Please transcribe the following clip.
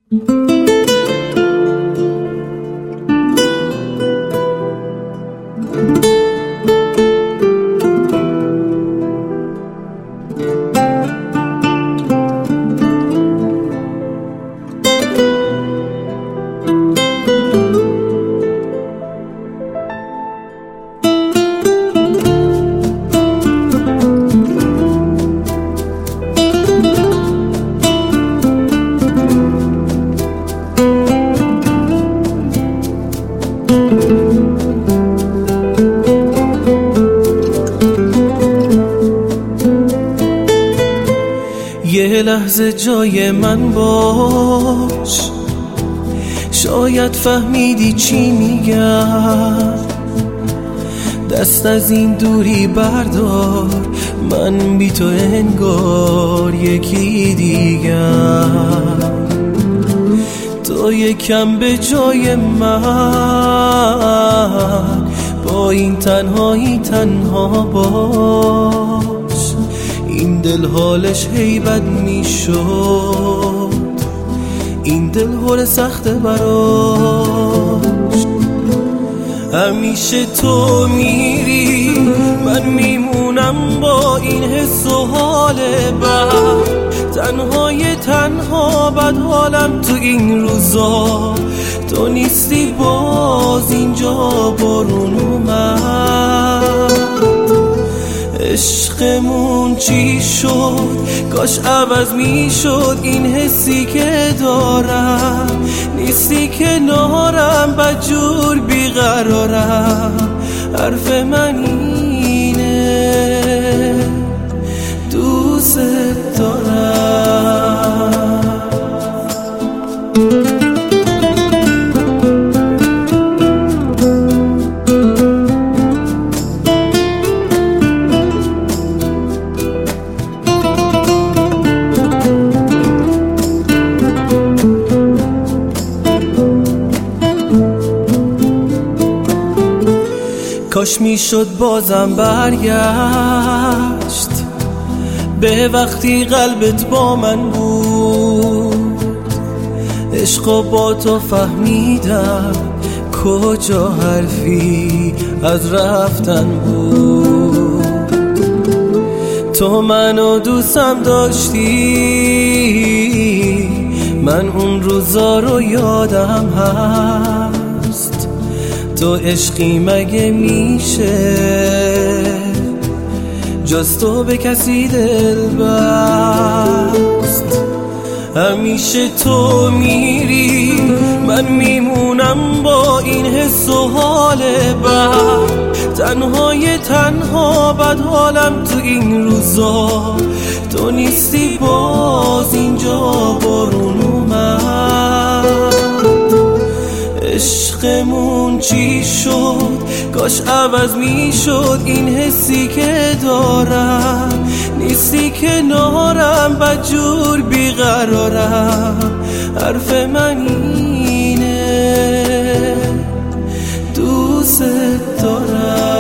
یه لحظه جای من باش، شاید فهمیدی چی میگم. دست از این دوری بردار، من بی تو انگار یکی دیگر. تو یکم به جای من، با این تنهایی تنها باش. این دل حالش هی بد میشد، این دل حال سخته براش. همیشه تو میری، من میمونم با این حس و حال بد. تنهای تنها بد حالم تو این روزا. تو نیستی باز اینجا بارون اومد. عشقمون چی شد؟ کاش عوض میشد این حسی که دارم. نیستی کنارم، بدجور بیقرارم. حرف من اینه، دوست دارم. کاش میشد بازم برگشت به وقتی قلبت با من بود. عشقو با تو فهمیدم، کجا حرفی از رفتن بود. تو منو دوستم داشتی، من اون روزا رو یادم هست. تو عشقی مگه میشه جز تو به کسی دل بست؟ همیشه تو میری، من میمونم با این حس و حال بد. تنهای تنها بد حالم تو این روزا. تو نیستی باز اینجا بارون اومد. عشقمون چی شد؟ کاش عوض میشد این حسی که دارم. نیستی کنارم، بدجور بیقرارم. حرف من اینه، دوست دارم.